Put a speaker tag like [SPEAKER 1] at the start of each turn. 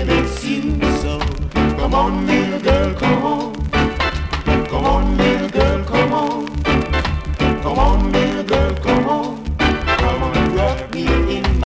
[SPEAKER 1] miss you so. Come on, little girl, come on.